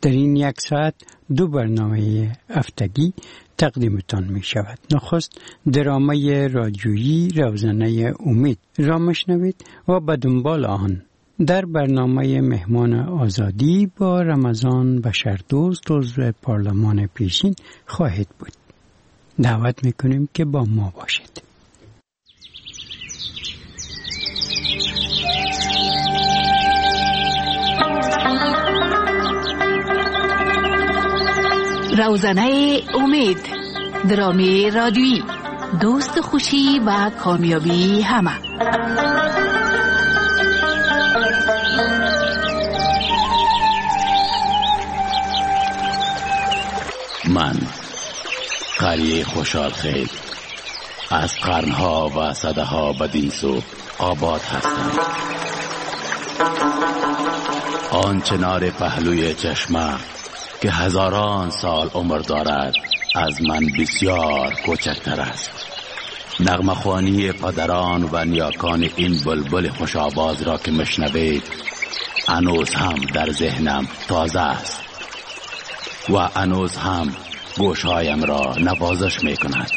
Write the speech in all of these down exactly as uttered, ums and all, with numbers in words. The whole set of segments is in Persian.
در این یک ساعت دو برنامه هفتگی تقدیمتان می شود. نخست درامه رادیویی روزنه امید را مشنوید و به دنبال آن در برنامه مهمان آزادی با رمضان بشردوست عضو پارلمان پیشین خواهد بود. دعوت میکنیم که با ما باشید. روزنه امید، درامه رادیویی، دوست خوشی و کامیابی همه. من قریه خوشحال خیل از قرنها و صدها بدین سو آباد هستم. آن چنار پهلوی چشمه که هزاران سال عمر دارد از من بسیار کوچکتر است. نغمه خوانی پدران و نیاکان این بلبل خوش آواز را که مشنوید هنوز هم در ذهنم تازه است و هنوز هم گوشهایم را نوازش می کند.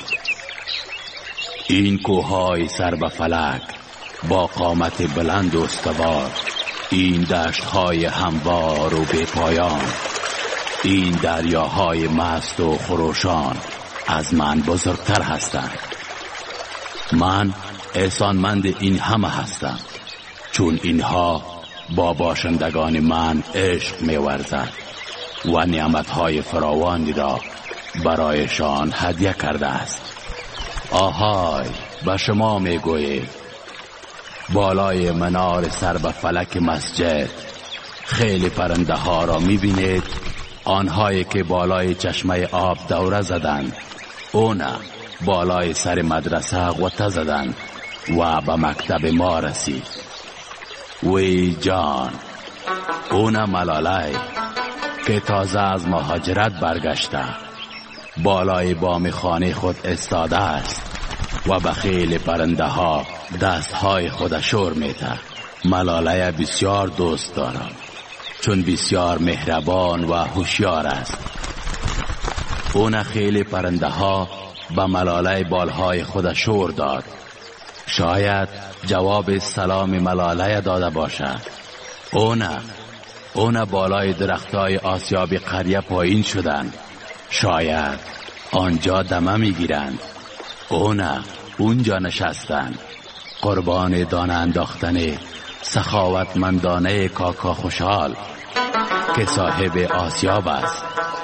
این کوههای سر به فلک با قامت بلند و استوار، این دشتهای هموار و بی پایان، این دریاهای مست و خروشان از من بزرگتر هستند. من احسانمند این همه هستم، چون اینها با باشندگان من عشق می ورزد و نعمتهای فراوانی را برایشان هدیه کرده است. آهای به شما می گوید بالای منار سر به فلک مسجد خیلی پرنده ها را می بینید، آنهایی که بالای چشمه آب دوره زدند، اونا بالای سر مدرسه غوطه زدند و به مکتب ما رسید. وی جان، اونا ملاله که تازه از مهاجرت برگشته بالای بام خانه خود استاده است و به خیلی پرنده ها دستهای خود شور میده. ملاله بسیار دوست دارم، چون بسیار مهربان و هوشیار است. اون خیلی پرنده ها به ملاله بالهای خود شور داد. شاید جواب سلام ملاله داده باشد. اون اون بالای درختای آسیاب قریه پایین شدند. شاید آنجا دمه میگیرند. اون اونجا نشستند. قربان دانه انداختن سخاوتمندانه کاکا خوشحال که صاحب آسیاب است.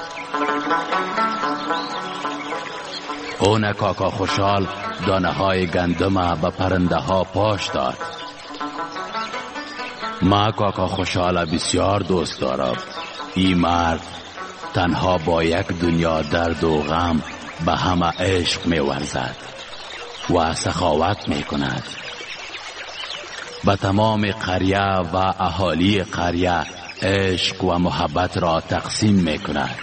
اون کاکا خوشحال دانه های گندم به پرنده ها پاش داد. ما کاکا خوشحال بسیار دوست دارم. این مرد تنها با یک دنیا درد و غم به همه عشق می ورزد و سخاوت می کند. به تمام قریه و اهالی قریه عشق و محبت را تقسیم می کند.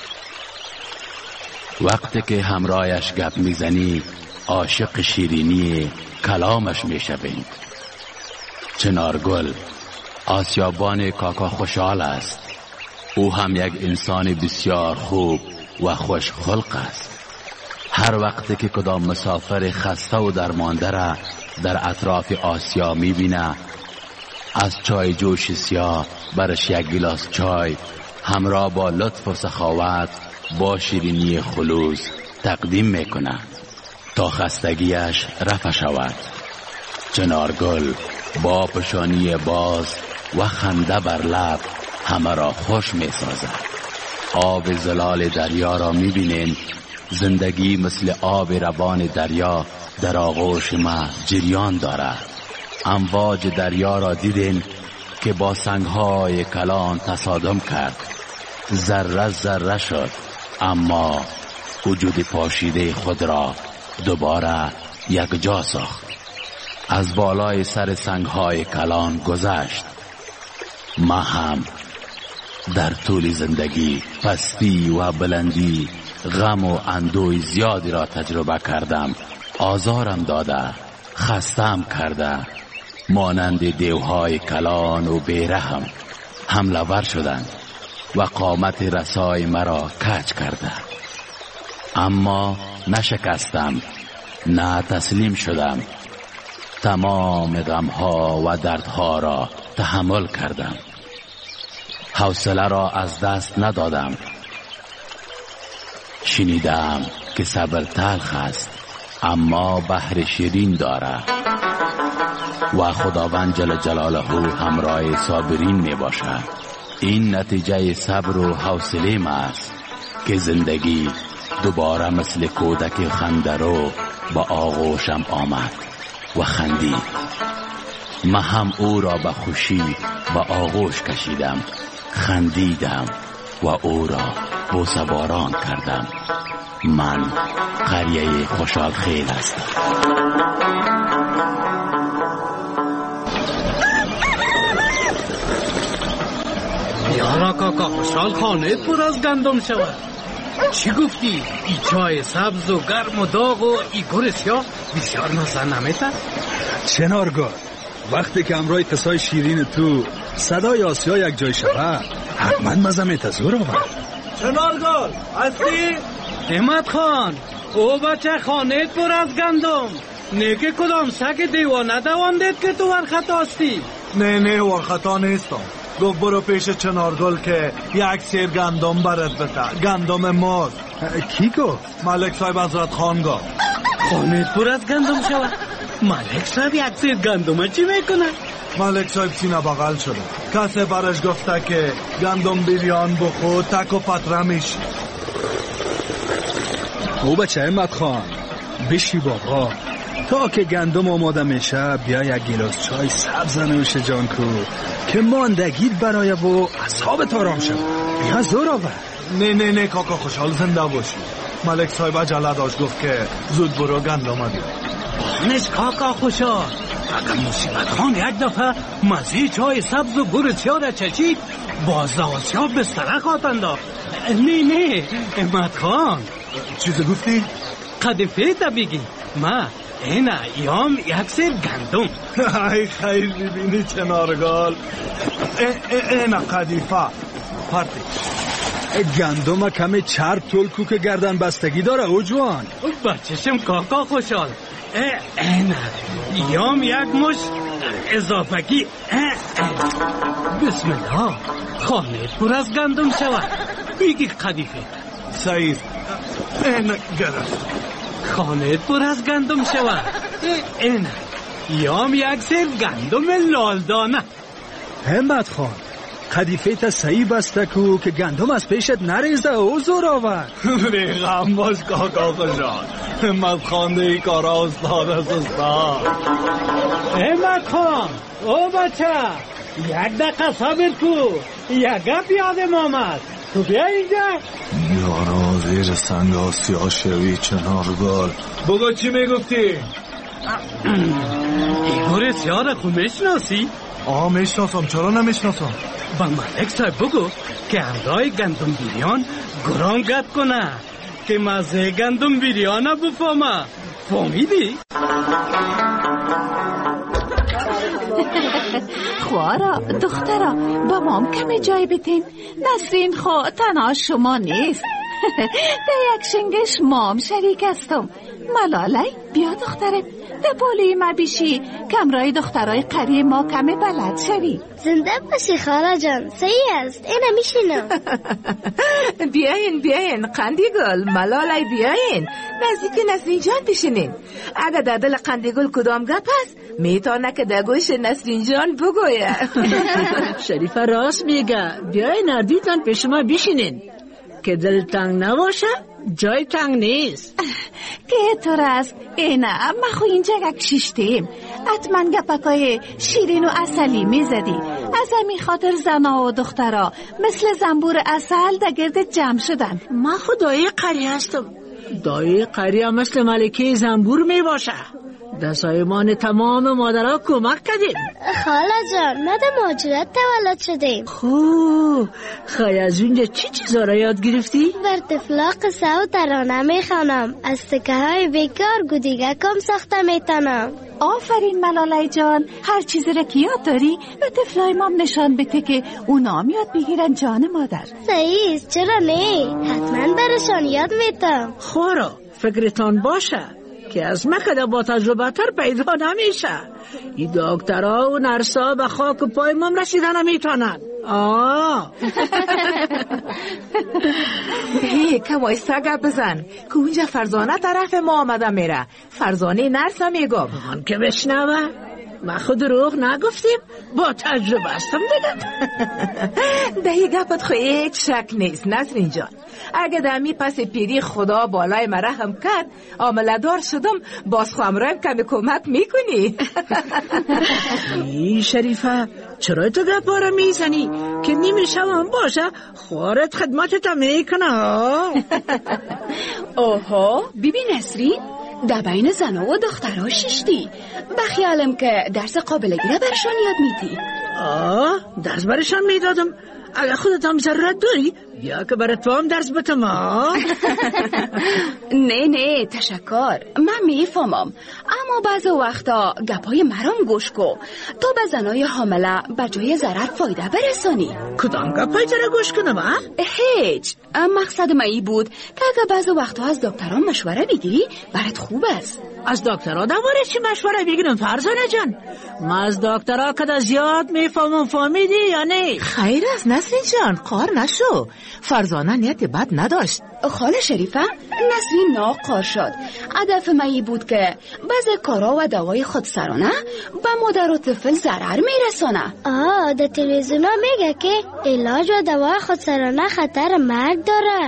وقتی که همراهش گپ میزنی عاشق شیرینی کلامش می شوید. چنارگل آسیابان کاکا خوشحال است. او هم یک انسان بسیار خوب و خوش خلق است. هر وقتی که کدام مسافر خسته و درمانده را در اطراف آسیا می بینه، از چای جوش سیاه برش یک گلاس چای همراه با لطف و سخاوت با شیرینی خلوص تقدیم می کند تا خستگیش رفع شود. چنارگل با پشانی باز و خنده بر لب همه را خوش می سازد. آب زلال دریا را می بینین. زندگی مثل آب روان دریا در آغوش ما جریان دارد. امواج دریا را دیدین که با سنگهای کلان تصادم کرد. ذره ذره شد، اما وجود پاشیده خود را دوباره یک جا ساخت. از بالای سر سنگهای کلان گذشت. ما هم در طول زندگی پستی و بلندی، غم و اندوه زیادی را تجربه کردم. آزارم داده، خستم کرده، مانند دیوهای کلان و بیرحم حمله ور شدند. و قامت رسای مرا کج کرده، اما نشکستم، نه تسلیم شدم. تمام غمها و دردها را تحمل کردم، حوصله را از دست ندادم. شنیدم که صبر تلخ است اما بحر شیرین داره و خداوند جل جلاله همراه صابرین می باشد. این نتیجه صبر و حوصله ما است که زندگی دوباره مثل کودک خندرو با آغوشم آمد و خندید. من هم او را به خوشی با آغوش کشیدم، خندیدم و او را بوسه باران کردم. من قریه خوشحال خیل هستم. یارا کاکا خوشحال خانه پر از گندم شود. چی گفتی؟ ای چای سبز و گرم و داغ و ای گور سیاه بسیار مزه نمیده؟ چنارگل، وقتی که امرای قصای شیرین تو صدای آسیا یک جای شود حتما مزه میتزور آورد. چنارگل هستی؟ احمد خان، او بچه خانه پر از گندم. نه که کدام سگ دیوانه دواندید که تو ورخطا هستی؟ نه نه ورخطا نیستم. گفت برو پیش چنارگل که یک سیر گندم برد بده، گندم ماز. کی گفت؟ ملک صاحب حضرت خان گفت. خانه پر از گندم شود؟ ملک صاحب یک سیر گندم چی میکنه؟ ملک صاحب سینه بغل شده، کسی برش گفته که گندم بیریان بخور تک و پتره میشی. او بچه احمد خان بشی بابا، تا که گندم آماده میشه بیا یک گیلاس چای سبز نوش جان کو که ماندگیت برای و اصحابت آرام شد. بیا زور آور. نه نه نه کاکا خوشحال زنده باشی. ملک صاحب عجله داشت، گفت که زود برو گندم بیار. بانش کاکا خوشحال، اگر مصیبت خان یک دفعه مزه چای سبز و گور سیاه را چشید باز آسیاب بستره خواهد انداخت. نه نه احمد خان، چیز گفتی؟ قدیفه تا بگی. ما اینا ایام یک سیر گندم. ای خیلی ببینی چنارگال، اینا قدیفه پرتی گندم کمی چرب تلکو که گردن بستگی داره او جوان. بچشم کاکا خوشحال، اینا ایام یک مش اضافگی. بسم الله، خانه پر از گندم شود. بگی قدیفه سعید اینا گرفت. خانه پر از گندم شود. اینا یام یک سیر گندم لالدانه. همت خان، قدیفه تا صحیح بسته کو که گندم از پیشت نریزده او زور آور. ریغم باش کاکا خوشحال، همت خان دی کارا استاد است استاد. همت خان، او بچه یک دقیقه صبر کو، یک گپ یادم آمد. تو بیا اینجا. یارا زیر سنگ آسیا شوی چنارگل. بگو چی میگفتی؟ ایگور سیاه را خود میشناسی؟ آه میشناسم، چرا نمیشناسم؟ با ملک صاحب بگو که همراه گندم بیریان گران گد کنه که مزه گندم بیریانه بفهمه. فهمیدی؟ خوارا دخترا با مام کمی جای بتین. نسرین خو تنها شما نیست. در یک شنگش مام شریک استم. ملالی بیا دخترت ده بولی ما بیشی کمرای دخترای قریه ما کمی بلد شوی. زنده باشی خاله جان، صحیح است، اینه میشینم. بیاین بیاین قندیگل، ملالی بیاین نزدیک نسرین جان بشینین. اگر در دل قندیگل کدام گپ هست میتونه که در گوش نسرین جان بگویه. شریفه راست میگه، بیاین اردیتان پیش ما بشینین که دل تنگ نباشه جای تنگ نیست. که تو راست اینا ما خو اینجا یک شیشتیم، حتما گپکای شیرین و اصلی میزدی. از همین خاطر زنا و دخترا مثل زنبور اصل در گرد جمع شدن. ما خو دایی قریه هستم. دایی قریه مثل ملکه زنبور میباشه، در سایمان تمام مادرها کمک کردیم. خاله جان ما در مهاجرت تولد شدیم. خوب خواهی از اونجا چی چیزا را یاد گرفتی؟ بر طفلا قصه و ترانه میخوانم. از تکه های بیکار گودیگه کم ساخته میتونم. آفرین ملاله جان، هر چیزی را که یاد داری به طفلای مام نشان بده که اونا هم یاد بگیرن جان مادر. صحیح، چرا نه؟ حتما برشان یاد میتم. خورا فکرتان باشه که از مکده با تجربه تر پیدا نمیشه. این دکترها و نرسا به خاک و پای مام رسیدن نمیتونن. آه هی که وایستا گپ بزن که اونجا فرزانه طرف ما آمده میره. فرزانه نرسا میگم آن که بشنوه ما خود دروغ نگفتیم، با تجربه هستم دیگم. دهی گپت خو هیچ شک نیست نسرین جان. اگه دمی پس پیری خدا بالای مرحم کرد عامله دار شدم، باز خوامرایم کمی کمک میکنی. ای شریفه چرا تو گپا را میزنی که نیمه هم باشه خوارت خدمتت میکنه. اوهو ببین نسرین، در بین زنها و دخترها ششتی. بخیالم که درس قابلگی را برشان یاد میدی. آه درس برشان میدادم. اگه خودت هم ضرورت داری بیا که برای تو هم درس بتم. نه نه تشکر، من میفهمم، اما بعض وقتا گپای مرام گوش کو تو به زنای حامله به جای ضرر فایده برسانی. کدام گپای تره گوش کنم؟ هیچ، مقصد من ای بود که اگه بعض وقتا از دکتران مشوره بگیری برات خوب است. از دکترها دواره چی مشوره بگیرم فرزانه جان؟ ما از دکترها کده زیاد میفهمم، فهمیدی یا نه؟ خیر است نسرین جان، قار نشو. فرزانه نیت بد نداشت. خاله شریفه نسرین ناقار شد. هدف من ای بود که بعض کارا و دوای خودسرانه به مادر و طفل ضرر میرسانه. آه در تلویزیونا میگه که علاج و دوای خودسرانه خطر مرگ داره.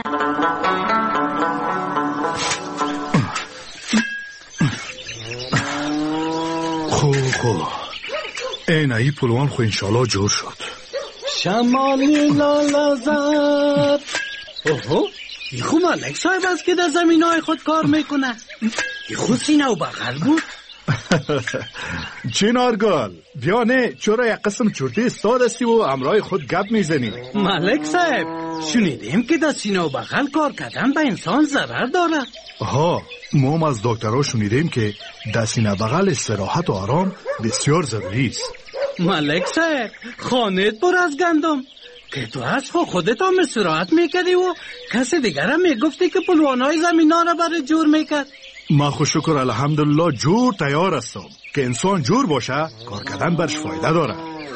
خوب خوب این ای پلوان خو انشالله جور شد. شمالی لالا زد. اوهو ای خو ملک صاحب است که در زمین های خود کار میکنه. ای خو سینه و بغل بود. چینارگل بیا نه چرا یک قسم چرتی استاد استی و امرای خود گپ میزنی؟ ملک صاحب شنیدیم که در سینه و بغل کار کردن به انسان ضرر داره. ها ما هم از دکترها شنیدیم که در سینه بغل استراحت و آرام بسیار ضروری است. ملک صاحب خانت پر از گندم که تو از خودت هم استراحت میکردی و کسی دیگر هم میگفتی که پلوانای زمین ها را برای جور میکرد. ما خوش شکر الحمدلله جور تیار هستم که انسان جور باشه کار کردن برش فایده داره.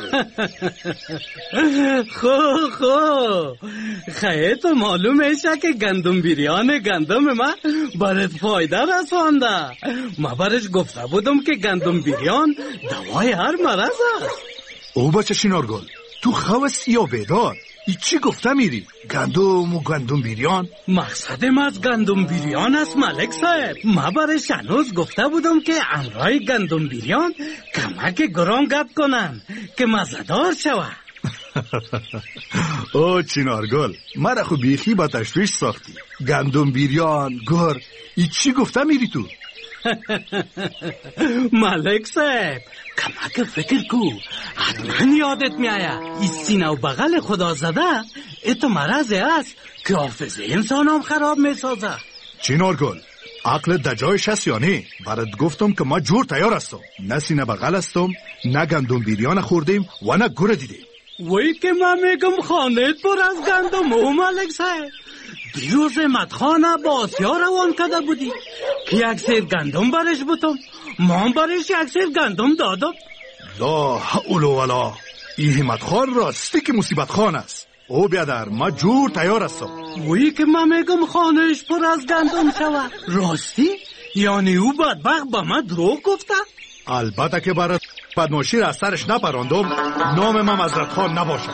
خو خو خیلی تو معلوم میشه که گندم بیریان گندم ما برات فایده رسانده. ما برش گفته بودم که گندم بیریان دوای هر مرض است. او بچه شینارگل تو خواستی یا بیدار ای چی گفته میری؟ گندم و گندم بیریان؟ مقصدم از گندم بیریان است ملک صاحب. ما برش هنوز گفته بودم که امرای گندم بیریان کمک گران گپ کنن که مزدار شوه. او چینارگل مرا خو بیخی با تشویش ساختی. گندم بیریان گر ای چی گفته میری تو؟ ملک صاحب کمک فکر کو، حتما یادت میآید این سینه و بغل خدا زده ایتو مرض است که حافظه انسان هم خراب میسازه. چینارگل عقل دجایش هست یا نه؟ برات گفتم که ما جور تیار هستم، نه سینه بغل هستم نه گندم بیریان خوردیم و نه گره دیدیم. وی که من میگم خانت پر از گندم و ملک صاحب. دیروز مدخانه با آسیا روان کده بودی که یک سیر گندم برش بودم، ما برش یک سیر گندم دادم. لا حول ولا این همت خان راستی که مصیبت خان است. او بیادر ما جور تیار هستم. وی که من میگم خانهش پر از گندم شود راستی؟ یعنی او بدبخت با ما دروغ گفته؟ البته که برای بدماشی را از سرش نپراندم نام من حضرت خان نباشه.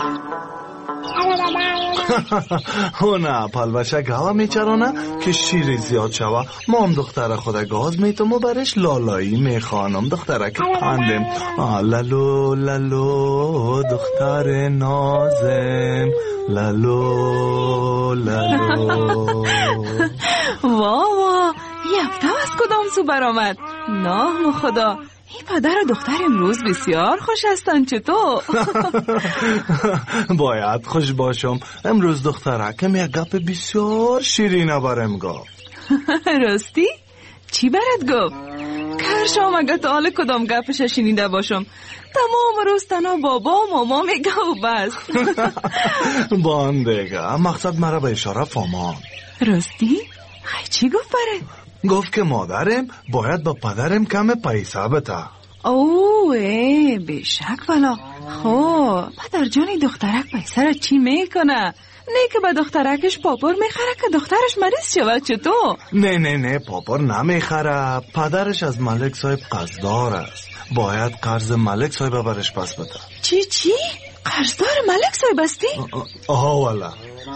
او نه پلوشک هوا میچرانه که شیری زیاد شوه. ما هم دختر خود گاز میتم و برش لالایی میخوانم. دختره که پندم لالو لالو دختر نازم لالو لالو. وا وا یفته از کدام سو برآمد؟ نه خدا، این پدر و دختر امروز بسیار خوش هستند. چطور؟ باید خوش باشم. امروز دخترکم یک گپ بسیار شیرینه برم گفت. راستی؟ چی برات گفت؟ کرشام اگه تا حال کدام گپش شنیده باشم. تمام روز تنها بابا و ماما میگه و بس. باندگه مقصد مرا به اشاره فهمان. راستی؟ خیلی چی گفت برات؟ گفت که مادرم باید با پدرم کم پیسه بده. اوه بشک والا. خب پدر جانی دخترک پیسه را چی میکنه؟ نه که به دخترکش پاپور میخره که دخترش مریض شود. چطور؟ نه نه نه پاپور نمیخره. پدرش از ملک صاحب قرضدار است. باید قرض ملک صاحب برش پس بده. چی چی؟ قرضدار ملک صاحب استی؟ آها والا.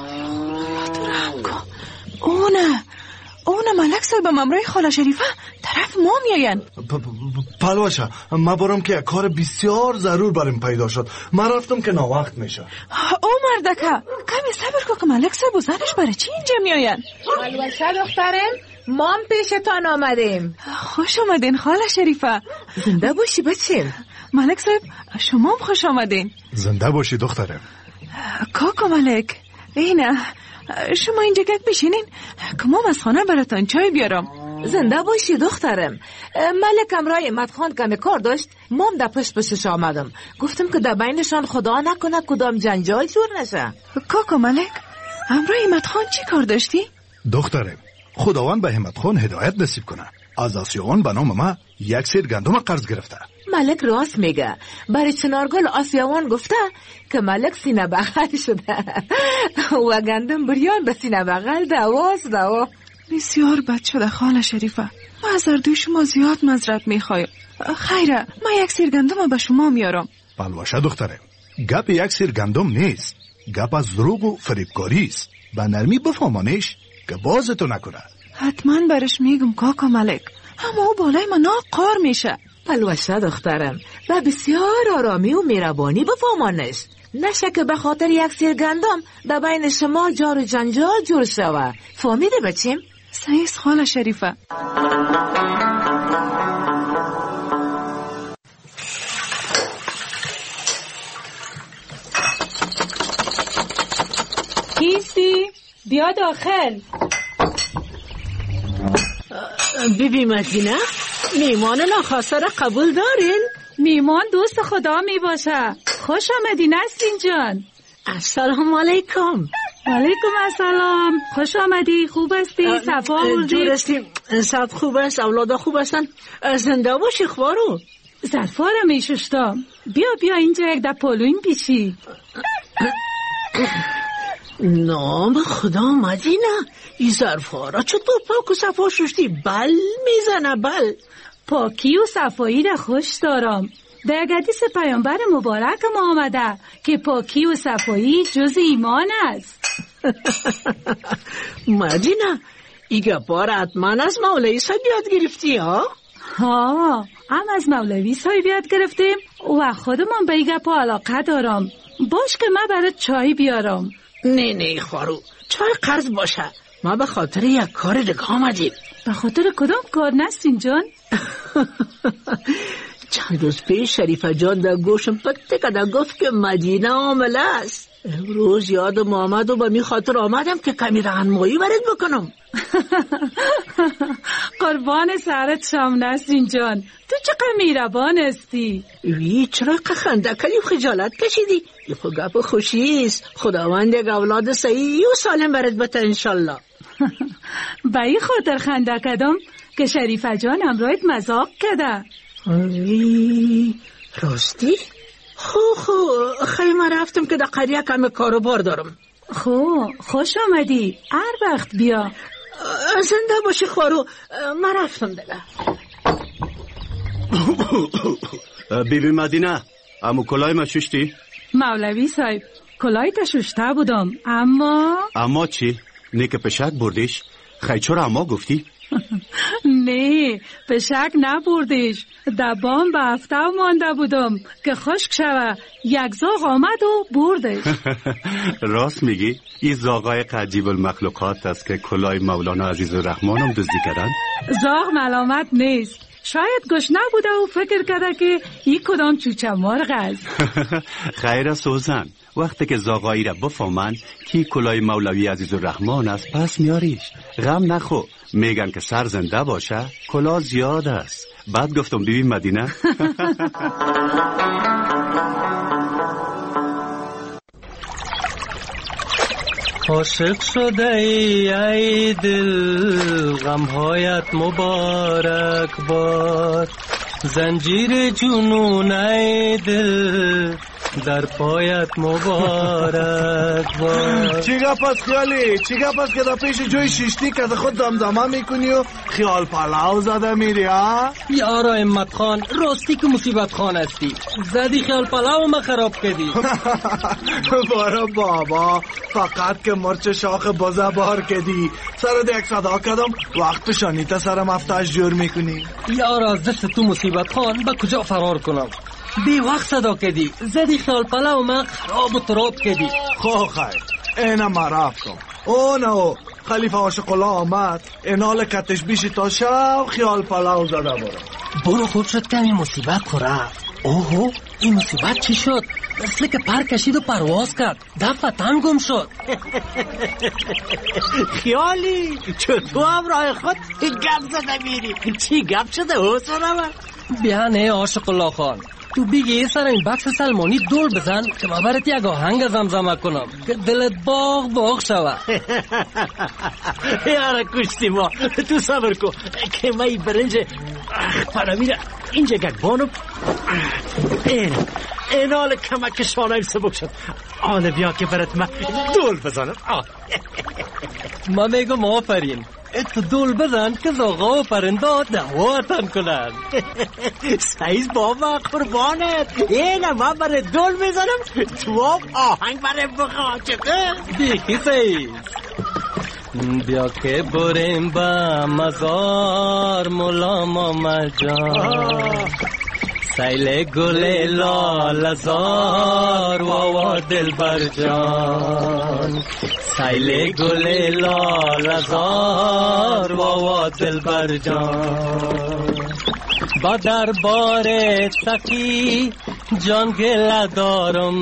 تو رحم کن. اونه اونه ملک صاحب ممرای خاله شریفه طرف ما میاین. پلوشه ما برم که کار بسیار ضرور برم پیدا شد. من رفتم که ناوقت میشه. او مردکه کمی صبر کن که ملک صاحب و زنش برای چی اینجا میاین؟ پلوشه دخترم مام پیشتان آمدیم. خوش آمدین خاله شریفه. زنده باشی بچیم. ملک صاحب شما هم خوش آمدین. زنده باشی دخترم. کاکا ملک اینه شما اینجا گک بشینین که مام از خانه براتان چای بیارم. زنده باشی دخترم. ملکم رای مدخان کمی کار داشت. مام در پشت پشتش آمدم. گفتم که در بینشان خدا نکنه کدام جنجال جور نشه. کاکا ملک امرای مدخان چی کار داشتی؟ دخترم خداوند به همت خان هدایت نصیب کنه. از آسیوان به نام ما یک سیر گندم قرض گرفته. ملک راست میگه. برای چنارگل آسیوان گفته که ملک سینه بغل شده و گندم بریان به سینه بغل دواست دوا. بسیار بد شده خاله شریفه. ما از اردوی شما زیاد مزرعت میخوایم. خیره ما یک سیر گندم به شما میارم. پلوشه دخترم گپ یک سیر گندم نیست. گپ از دروغ و فریبکاری است. به نرمی بفهمانش که بازتو نکنه. حتما برش میگم کاکا ملک. اما او بالای ما ناقار میشه. پلوشه دخترم و بسیار آرامی و مهربانی بفهمانش. نشه که به خاطر یک سیر گندم در بین شما جار و جنجال جور شوه. فهمیده بچیم؟ سعیس خاله شریفه. کیستی؟ بیا داخل. بیبی مدینه میمان ناخواسته را قبول دارین؟ میمان دوست خدا می باشه. خوش آمدی نسرین جان. السلام علیکم. علیکم السلام. خوش آمدی. خوب هستی؟ صفا آوردی؟ جور هستیم. صد خوب است. اولادا خوب هستن. زنده باشی خوارو. ظرفا را می ششتم. بیا بیا اینجا یک ده پلوین پیشی. نام خدا مدینه این ظرفا را چطور پاک و صفا ششتی؟ بل میزنه بل. پاکی و صفایی را خوش دارم. در حدیث پیامبر مبارک ما آمده که پاکی و صفایی جز ایمان است. مدینه ایگه بار حتما از مولوی صاحب یاد گرفتی ها؟ ها هم از مولوی صاحب یاد گرفتیم و خودمان به ایگه پا علاقه دارم. باش که من برات چای بیارم. نه نه خارو چای قرض باشه. ما به خاطر یک کار دیگه آمدیم. به خاطر کدام کار نسرین جان؟ چند روز پیش شریفه جان در گوشم پکته کده گفت که مدینه عامله است. امروز یادم آمد و به می خاطر آمدم که کمی راهنمایی برات بکنم. قربان سرت شم نسرین جان. تو چقدر مهربان هستی. وی چرا خنده کردی و خجالت کشیدی؟ یه خو گپ خوشی است. خداوند یک اولاد صحیح و سالم برات بده انشالله. به این خاطر خنده کردم که شریفه جان امروز مذاق کرده. وی راستی؟ خو خو خیلی من رفتم که در قریه کم کاروبار دارم. خو خوش آمدی. هر وقت بیا. زنده باشی خوارو. من رفتم دیگه. بیبی مدینه امو کلای ما ششتی؟ مولوی صاحب کلای تا ششته بودم اما اما چی؟ نه که پشک بردیش؟ خیلی چرا اما گفتی؟ نه پشک نبردیش. دبام به هفته مانده بودم که خشک شوه. یک زاغ آمد و بردش. راست میگی؟ این زاغای عجیب المخلوقات است که کلای مولانا عزیز الرحمن هم دزدی کردن؟ زاغ ملامت نیست. شاید گشنه بوده و فکر کرده که این کدام چوچه مرغ است. خیر سوزن، وقتی که زاغایی را بفهمن که کلاه مولوی عزیزالرحمن است پس میاریش. غم نخو، میگن که سر زنده باشه کلاه زیاد است. بعد گفتم بیبی مدینه. عاشق شده ای ای دل، غمهایت مبارک باد. زنجیر جنون ای دل، در پایت مبارک باد. چی گپ است خیالی؟ چی گپ است که در پیش جوی شیشتی که خود زمزمه میکنی و خیال پلاو زده میری ها؟ یارا امت خان، راستی که مصیبت خان هستی، زدی خیال پلاو ما خراب کردی. بارا بابا، فقط که مرچ شاخ بزه بار کردی سرد یک صدا کردم وقت پشانیت سرم افتاش جور میکنی. یارا از دست تو مصیبت خان با کجا فرار کنم؟ بی وقت صدا کردی، زدی خیال پلاو ما خراب و تراب کردی. خو خیر اینا ما رفتم اونو خلیفه عاشق الله آمد اینال کتش بیشی تا شب خیال پلاو زده برو. برو خوب شد که این مصیبت خو رفت. اوهو این مصیبت چی شد؟ مثل که پر کشید و پرواز کرد، دفتن گم شد. خیالی چطور هم راه خود گپ زده میری؟ چی گپ شده حسنم؟ بیا نه عاشق الله خان، تو بگی سر این بکس سلمانی دول بزن که ما برات یک آهنگ زمزمه کنم که دلت باغ باغ شوه. یاره کشتی ما، تو صبر کن که ما این برنج پرامیر اینجا گربانو این این حال کمک شانهیم سبک شد. آن بیا که برات ما دول بزنم. ما میگم آفرین، ات دول بزن که زاغا و پرنده دعواتن کنن. سایز بابا قربانت، این ما برای دول بزنم تو آهنگ برای بخواه چطور؟ دیکی سایز بیا که بریم با مزار مولا ماما جان، سیل گل لال زار واوا دل بر جان، سیل گل لال زار واوا دل بر جان. با دربار سخی جان گله دارم،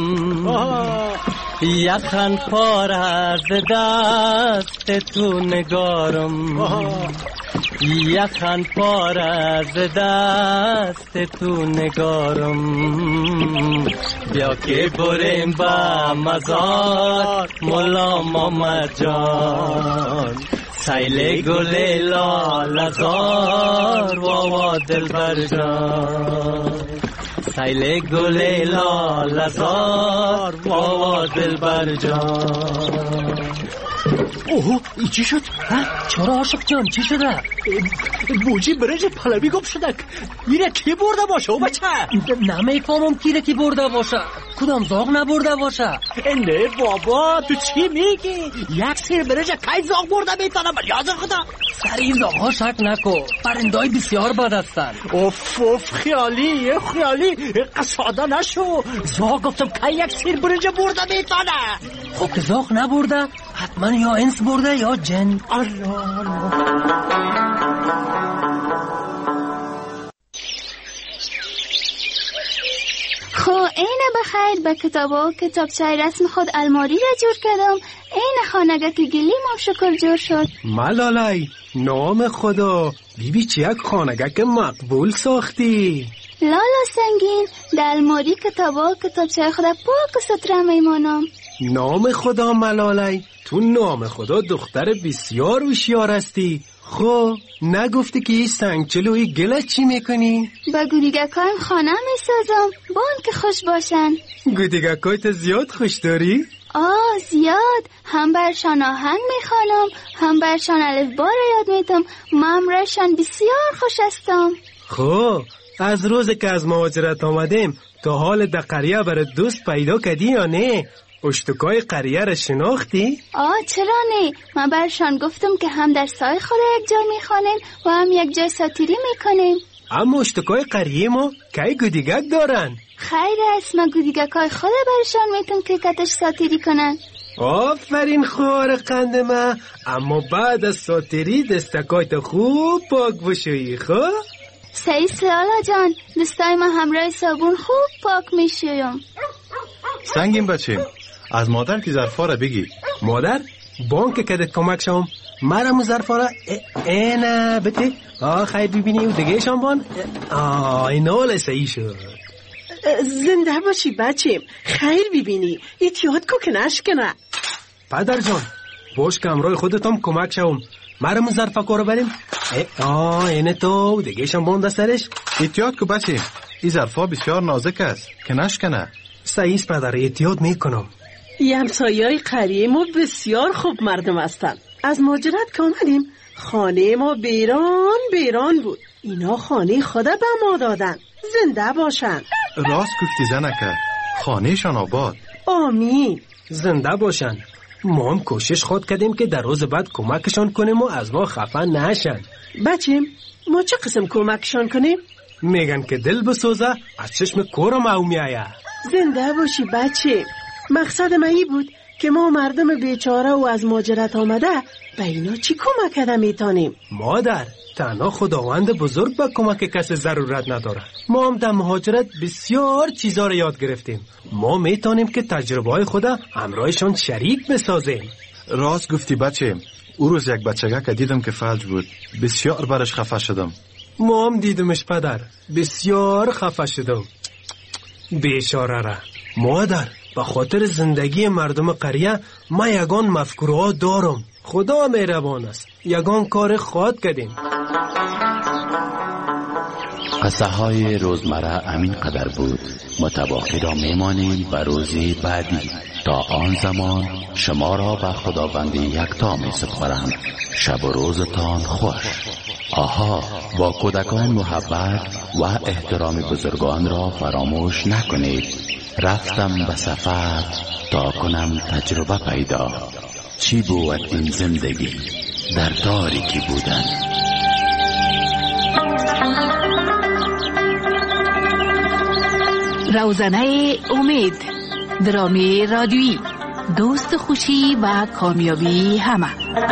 یخن پار از دست تو نگارم، یخن پار از دست تو نگارم. بیا که بریم با مزار مولا ماما جان، سیل گل لال زار واوا دل بر جان، سیل گل لال زار واوا دل بر جان. اوه ای چی شد؟ چرا عاشق جان چی شده؟ بوجی برنج پلوی گم شده، میره کی برده باشه و بچه؟ نمیفهمم کیره کی برده باشه، کدام زاغ نبرده باشه. نه بابا تو چی میگی؟ یک سیر برنج کی زاغ برده میتونه بل یاد خدا؟ سر این زاغ ها شک نکو، پرندای بسیار بد هستن. اوف اوف خیالی خیالی قصاده نشو، زاغ گفتم کی یک سیر برنج برده میتونه. خب که زاغ نبرده حتما یا انس برده یا جن. الله خو اینه بخیر به کتابا کتابچه رسم خود الماری را جور کردم. اینه خانگه که گلی مام شکر جور شد. ملالای نام خدا بیبی چی یک خانگه که مقبول ساختی؟ لالا سنگین در الماری کتابا کتابچه خود پاک و ستره میمانم. نام خدا ملالای تو نام خدا دختر بسیار هوشیار هستی. خب نگفتی که این سنگچلوی گلت چی میکنی؟ با گودیگکایم خانه میسازم بان که خوش باشن. گودیگکایت زیاد خوش داری؟ آه زیاد، هم برشان آهنگ میخوانم هم برشان الف با را یاد میتم، مامرشان بسیار خوش هستم. خب از روز که از مهاجرت آمدیم تا حال در قریه برای دوست پیدا کردی یا نه؟ اشتکای قریه را شناختی؟ آه چرا نه، من برشان گفتم که هم در سای خود یک جا میخوانیم و هم یک جای ساتیری میکنیم. اما اشتکای قریه ما که گودیگک دارن؟ خیر است، من گودیگکای خود برشان میتونم که کتش ساتیری کنن. آفرین خوار قند من، اما بعد از ساتیری دستکایت خوب پاک بشویی. خب سعیس لالا جان، دستای ما همراه صابون خوب پاک میشویم. سنگین بچه، از مادر که ظرفا را بگی. مادر بانک کدت کمک شوم مرا ظرفا را اینا بده. آه خیر ببینی و دیگه شام بان. آه اینال صحیح شد. زنده باشی بچیم، خیر ببینی، ایتیاد کو که نشکنه. پدر جان باش که امرای خودتم کمک شوم مرا ظرفا کارو بریم. آه اینه تو دیگه شام بان سرش. ایتیاد کو بچه، این ظرفا بسیار نازک است که نشکنه. صحیح پدر، ایتیاد میکنم. ی همسایه‌های قریه ما بسیار خوب مردم هستن. از مهاجرت که آمدیم خانه ما بیران بیران بود. اینا خانه خدا به ما دادن. زنده باشن. راست گفتی زنکه، خانهشان آباد. آمین. زنده باشن. ما هم کوشش خود کردیم که در روز بعد کمکشان کنیم و از ما خفه نشن. بچیم ما چه قسم کمکشان کنیم؟ میگن که دل بسوزه از چشم کورم او میایه. زنده باشی بچه. مقصد من ای بود که ما مردم بیچاره و از مهاجرت آمده به اینا چی کمک کرده میتونیم؟ مادر تنها خداوند بزرگ به کمک کسی ضرورت نداره. ما هم در مهاجرت بسیار چیزا رو یاد گرفتیم. ما میتونیم که تجربه های خدا همراهشان شریک بسازیم. راست گفتی بچه. او روز یک بچگه که دیدم که فلج بود بسیار برش خفه شدم. ما هم دیدمش پدر، بسیار خفه شدم. بیچاره را. مادر به خاطر زندگی مردم قریه ما یگان مفکوره دارم. خدا مهربان است. یگان کار خود کردیم. قصه های روزمره امین قدر بود. متباقی را میمانیم به روزی بعدی. تا آن زمان شما را به خداوند یکتا می سپارم. شب و روزتان خوش. آها، با کودکان محبت و احترام بزرگان را فراموش نکنید. رفتم به سفر تا کنم تجربه پیدا. چی بود این زندگی در تاریکی بودن. روزنه امید، درامی رادیویی، دوست خوشی و کامیابی همه.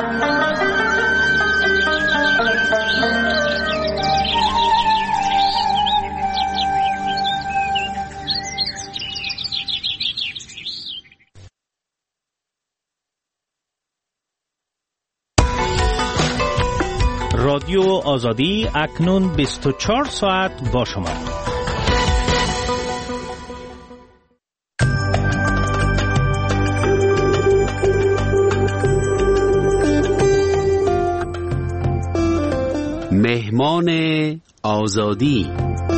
رادیو آزادی اکنون بیست و چهار ساعت با شما. مهمان آزادی.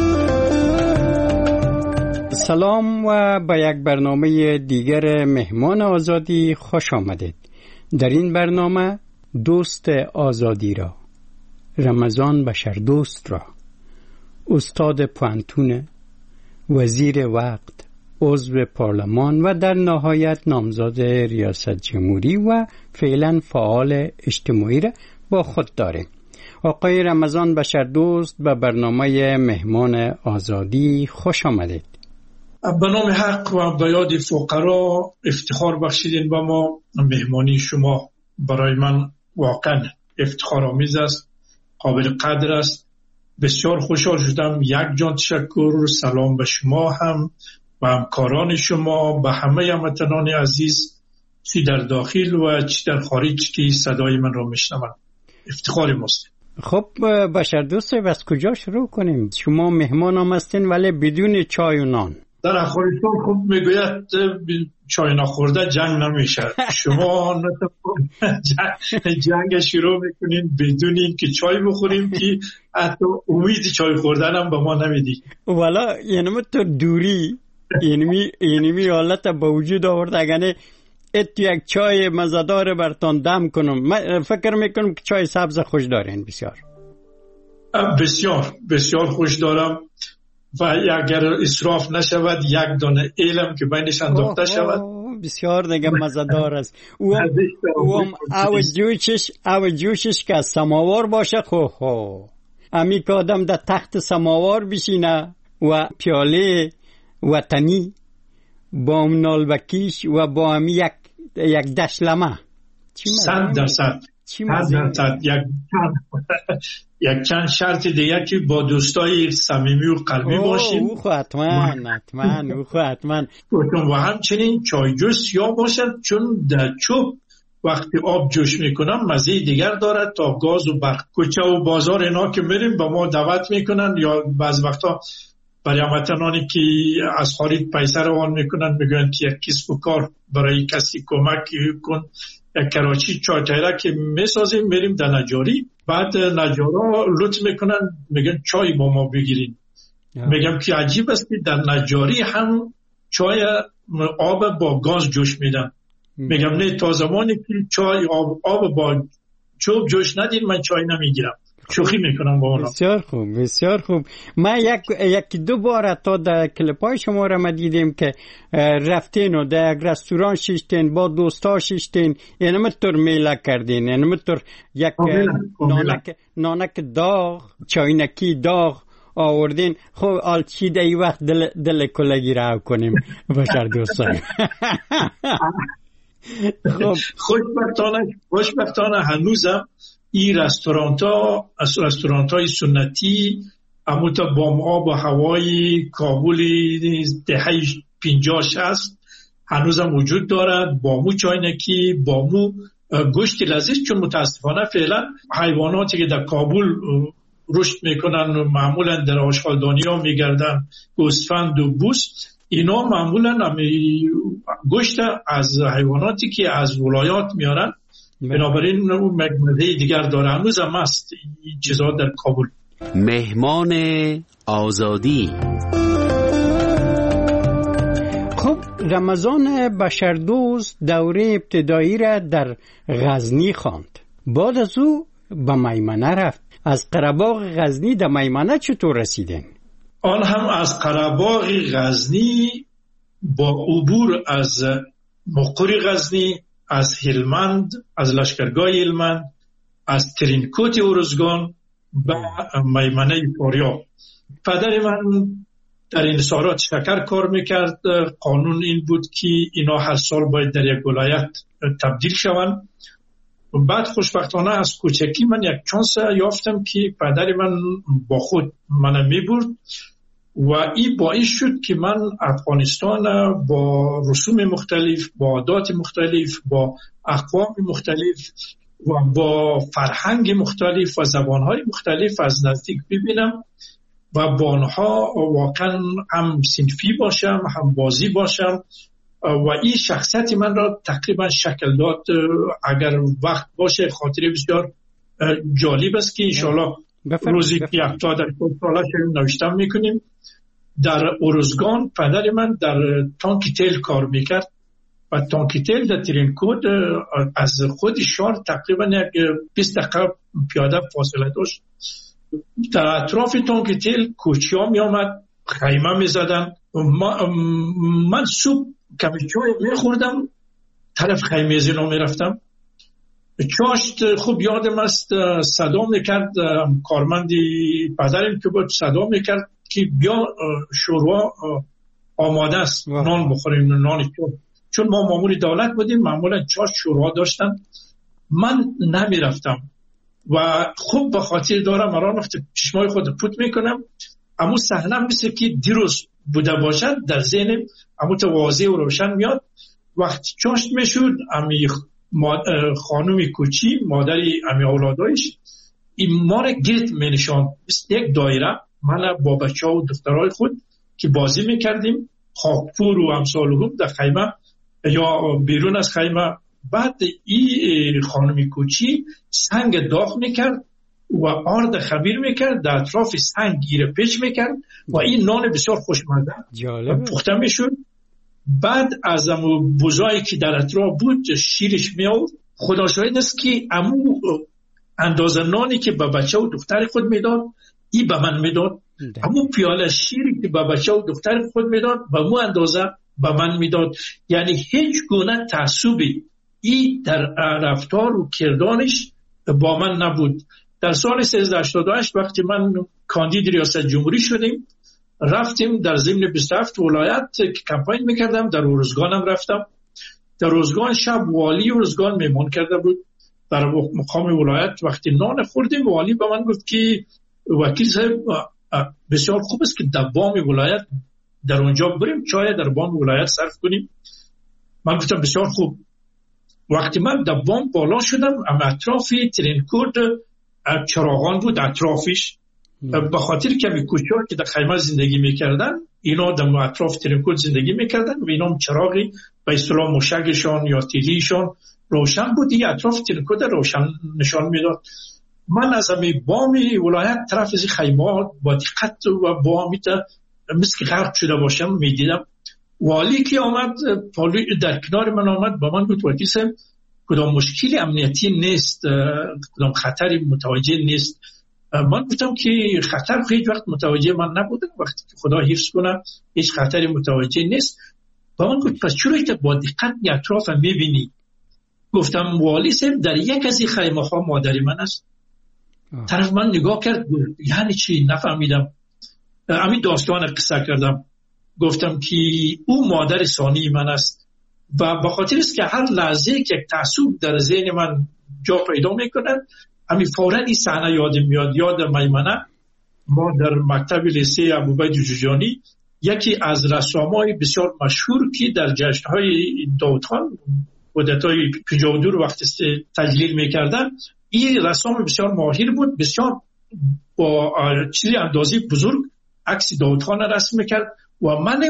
سلام و به یک برنامه دیگر مهمان آزادی خوش آمدید. در این برنامه دوست آزادی را، رمضان بشردوست را، استاد پوانتون، وزیر وقت، عضو پارلمان و در نهایت نامزد ریاست جمهوری و فعلا فعال اجتماعی را با خود داریم. آقای رمضان بشردوست به برنامه مهمان آزادی خوش آمدید. به نام حق و به یاد فقرا افتخار بخشیدین به ما. مهمانی شما برای من واقعا افتخار آمیز است، قابل قدر است. بسیار خوشحال شدم. یک جان تشکر، سلام به شما هم و همکاران شما، به همه هموطنان عزیز چی در داخل و چی در خارج که صدای من را میشنوند. افتخار ماست. خب بشردوست، از کجا شروع کنیم؟ شما مهمان هم هستین ولی بدون چای و نان. در افغانستان خوب میگوید چای نخورده جنگ نمیشه. شما جنگ, جنگ شروع میکنین بدون این که چای بخوریم که حتی امید چای خوردن هم به ما نمیدی. والا یعنی تو دوری اینمی اینمی حالت با وجود آورد. اگه ات یک چای مزدار برتان دم کنم. من فکر میکنم که چای سبز خوش دارین. بسیار بسیار بسیار خوش دارم و اگر اسراف نشود یک دانه علم که بینش انداخته شود بسیار دیگه مزدار است. او هم او جوشش او جوشش که سماوار باشه. خو خو امی که آدم در تخت سماوار بشینه و پیاله وطنی با نالبکیش و با امی یک یک دشلمه صد درصد صد درصد. یک یک چند شرط دیگه که با دوستای صمیمی و قلبی باشیم. او خو حتما حتما او خو حتما و همچنین چایجوش سیاه باشد، چون در چوب وقتی آب جوش میکنن مزه دیگر دارد تا گاز و برق. کوچه و بازار اینا که میریم با ما دعوت میکنن، یا بعض وقتا برای هموطنانی که از خارج پیسه روان میکنن میگن که یک کسب و کار برای کسی کمک کن، یک کراچی چای تیره که میسازیم میریم در نجاری، بعد نجارا لطف میکنن میگن چای با ما بگیرین. میگم که عجیب است که در نجاری هم چای آب با گاز جوش میدن. میگم نه، تا زمانی که چای آب, آب با چوب جوش ندین من چای نمیگیرم. شوخی میکنم با اونا. بسیار خوب بسیار خوب. من یک یک دو بار تا در کلیپای شما را ما دیدیم که رفتین و در یک رستوران شیشتین با دوستا شیشتین، یعنی مطور میله کردین، یعنی مطور یک نانک نانک داغ چاینکی داغ آوردین. خب آل چی در این وقت دل, دل کلگی رو کنیم بشر دوستان. خب خوشبختانه خوشبختانه هنوزم این رستورانت ها از رستورانت های سنتی اموتا با آب و هوای کابولی دهه پینجاه شصت هنوزم وجود دارد، با مو چاینکی، با مو گوشت لذیذ. چون متاسفانه فعلا حیواناتی که در کابل رشد میکنن و معمولا در آشغالدانی ها میگردن، گوسفند و بوس، اینا معمولا گوشت از حیواناتی که از ولایات میارن، بنابراین مگمده دیگر داره. هنوز هم هست این چیزا در کابل. مهمان آزادی. خب رمضان بشردوست دوره ابتدایی را در غزنی خواند، بعد از او به میمنه رفت. از قره‌باغ غزنی در میمنه چطور رسیدن؟ آن هم از قره‌باغ غزنی با عبور از مقر غزنی، از هلمند، از لشکرگاه هلمند، از ترینکوت ارزگان به میمنه فاریاب. پدر من در انحصارات شکر کار میکرد. قانون این بود که اینا هر سال باید در یک ولایت تبدیل شوند. بعد خوشبختانه از کوچکی من یک چانس یافتم که پدر من با خود من میبرد و این باعث شد که من افغانستان با رسوم مختلف، با عادات مختلف، با اقوام مختلف و با فرهنگ مختلف و زبانهای مختلف از نزدیک ببینم و با آنها واقعا هم صنفی باشم، هم بازی باشم و این شخصیت من را تقریبا شکل داد. اگر وقت باشه خاطره بسیار جالب است که انشاءالله روزی که یکتا در کنترالش نوشتم میکنیم. در ارزگان پدر من در تانک تیل کار میکرد و تانک تیل در ترینکوت از خود شهر تقریبا یک بیست دقیقه پیاده فاصله داشت. در اطراف تانک تیل کوچی ها می آمد، خیمه می زدن. من صبح کمی چای می خوردم، طرف خیمه زینا می رفتم. چاشت خوب یادم است صدا می کرد، کارمندی پدرم که بود صدا می کرد که بیا شوروا آماده است، نان بخوریم. نان چون چون ما مامور دولت بودیم معمولا چاشت شوروا داشتن. من نمی رفتم و خوب به خاطر دارم الان وقتی چشمای خود پوت میکنم اما صحنه مثل که دیروز بوده باشد در ذهنم، اما تو واضح و روشن میاد. وقتی چاشت میشد امی خانومی کوچی مادری امی اولادایش این ما را گرد می نشاند مثل یک دایره. من با بچه ها و دخترهای خود که بازی میکردیم خاکپور و امثالهم در خیمه یا بیرون از خیمه. بعد این خانمی کوچی سنگ داغ میکرد و آرد خمیر میکرد، در اطراف سنگ گیره پیچ میکرد و این نان بسیار خوشمزه پخته میشد. بعد از امو بوزایی که در اطراف بود شیرش میآورد. خدا شاهد است که امو اندازه نانی که به بچه و دختر خود میداد ای به من میداد، امو پیاله شیری که به بچه و دختر خود میداد به مو اندازه به من میداد. یعنی هیچ گونه تعصبی ای در رفتار و کردانش با من نبود. در سال سیزده هشتاد و هشت وقتی من کاندید ریاست جمهوری شدیم رفتیم در ضمن بیست و هفت ولایت که کمپاین میکردم. در ارزگانم رفتم. در ارزگان شب والی ارزگان میمون کرده بود. در مقام ولایت وقتی نان خوردیم، والی به من گفت که وکیل صاحب بسیار خوب است که در بام ولایت در اونجا بریم چای در بام ولایت صرف کنیم. من گفتم بسیار خوب. وقتی من در بام بالا شدم، اما اطرافی ترینکود چراغان بود اطرافش، به خاطر کمی کوچه‌ها که در خیمه زندگی میکردن، اینا در اطراف ترینکود زندگی میکردن و اینا چراغی به اصطلاح مشکشان یا تیلیشان روشن بود، دیگه اطراف ترینکود روشن نشان میداد. من از همین بامی ولایت طرف از خیمه با دقت و بامی تا مثل غرق شده باشم میدیدم. والی که آمد در کنار من آمد با من گفت وکیل صاحب کدام مشکلی امنیتی نیست، کدام خطری متوجه نیست. من گفتم که خطر هیچ وقت متوجه من نبودم، وقتی که خدا حفظ کنه هیچ خطری متوجه نیست. با من گفت پس چرا با دقت اطراف میبینی؟ گفتم والی صاحب در یک از این خیمه ها مادری من است. طرف من نگاه کرد یعنی چی؟ نفهمیدم. همین داستان قصه کردم، گفتم که او مادر ثانی من است و به خاطر است که هر لحظه که تعصب در ذهن من جا پیدا میکنه همین فوراً این صحنه یادم میاد. یاد میمنه ما در مکتب لیسه ابوعبید جوجانی یکی از رسامای بسیار مشهور که در جشن‌های داوود خان کودتای کجاودور وقتی تجلیل میکردن، این رسام بسیار ماهر بود، بسیار با چیزی اندازی بزرگ عکس داوود خان رسم میکرد و من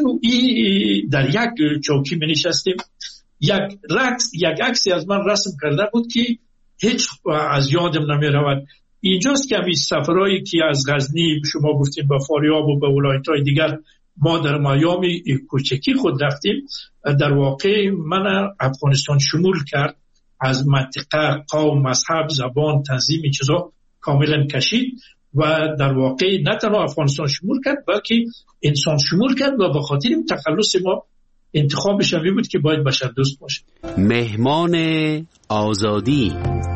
ای در یک چوکی می نشستیم. یک رقص یک عکسی از من رسم کرده بود که هیچ از یادم نمی رود. اینجاست که همین سفرهایی که از غزنی شما گفتیم به فاریاب و به ولایت‌های دیگر ما در میامی کوچکی خود رفتیم، در واقع من افغانستان شمول کرد، از منطقه، قوم، مذهب، زبان، تنظیم چیزا کاملا کشید و در واقع نه تنها افغانستان شمول کرد بلکه انسان شمول کرد و به خاطر این تخلص ما انتخابش هم بود که باید بشر دوست باشه. مهمان آزادی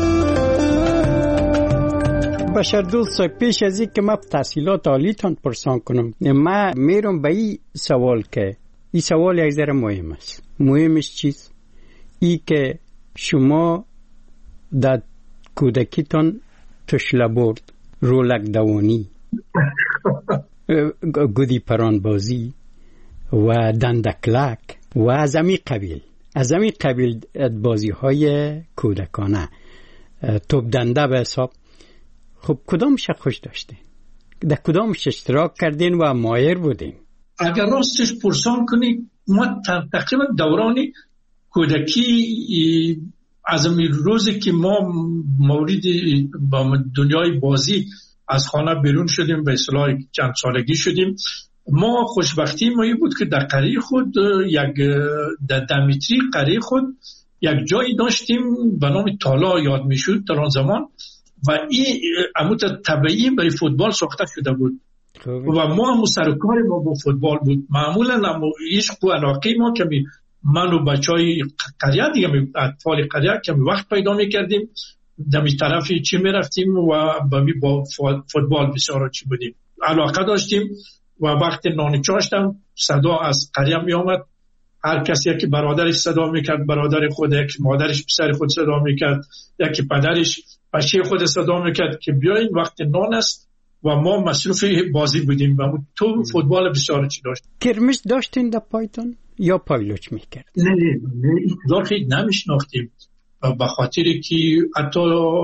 بشر دوست، پیش از این که ما تحصیلات عالیتان پرسان کنم، ما میرم به این سوال که این سوال یک ذره مهم است. مهمش چیست؟ ای که شما در کودکیتان تشله برد، رولک دوانی، گودی پران بازی و دندکلک و از امی قبیل از امی قبیل بازی های کودکانه، توپ دنده به حساب، خب کدامش خوش داشتین؟ در کدامش اشتراک کردین و ماهر بودین؟ اگر راستش پرسان کنی ما تقریبا دورانی کودکی از امی روزی که ما مورد با دنیای بازی از خانه بیرون شدیم، به اصطلاح چند سالگی شدیم، ما خوشبختی مایی بود که در قریه خود یک در دمیتری قریه خود یک جایی داشتیم به نام تالا یاد میشد در آن زمان و این عمود طبیعی برای فوتبال ساخته شده بود و ما هم سر کار ما با فوتبال بود. معمولا عشق و علاقه ما که من و بچهای قریه دیگه اطفال قریه که وقت پیدا میکردیم دمی طرفی چی میرفتیم و با فوتبال بسیار چی بودیم علاقه داشتیم و وقت نان چاشتم صدا از قریه می آمد، هر کسی که برادرش صدا میکرد، برادر خود، یک مادرش پسر خود صدا میکرد، یکی پدرش بچه خود صدا میکرد که بیاین وقت نان است و ما مصروف بازی بودیم و تو فوتبال بسیار چی داشت. کرمش داشتین در پایتون یا پایلوچ میکرد؟ نه نه نه خیلی نمیشناختیم به خاطر که حتی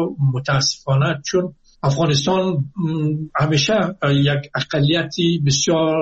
متاسفانه چون افغانستان همیشه یک اقلیتی بسیار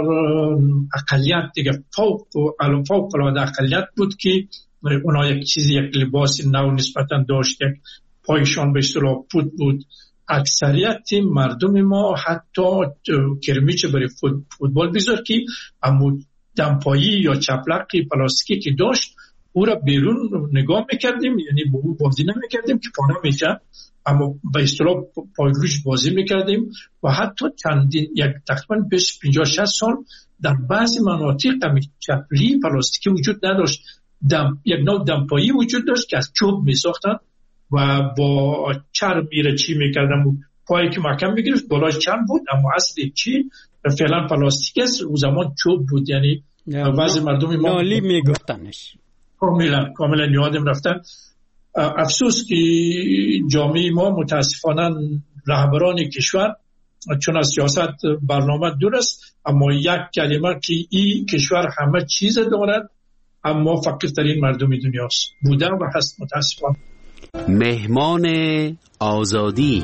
اقلیت دیگه فوق و فوق العاده اقلیت بود که اونا یک چیزی یک لباس نو نسبتا داشت، یک پایشان به اصطلاح پود بود. اکثریت مردم ما حتی کرمیچ برای فوتبال بذار که اما دمپایی یا چپلقی پلاستیکی که داشت او را بیرون نگاه میکردیم، یعنی با او بازی نمیکردیم که پانه میشه، اما به اصطلاح پایروش بازی میکردیم و حتی چندین یک تقریبا بیست پنجاه شصت سال در بعضی مناطق چپلی پلاستیکی وجود نداشت، دم یک نوع دمپایی وجود داشت که از چوب میساختن و با چرم میره چی میکردن و پایی که محکم میگرفت بالاش چرم بود اما اصلی چی فعلا پلاستیک است، او زمان چوب بود، یعنی بعضی مردم ما نالی میگفتنش. کاملا کاملا یادم رفتن. افسوس که جامعه ما متاسفانه رهبران کشور چون از سیاست برنامه دور است، اما یک کلمه که این کشور همه چیز دارد اما فقیرترین مردم دنیاست بوده و هست متاسفانه. مهمان آزادی.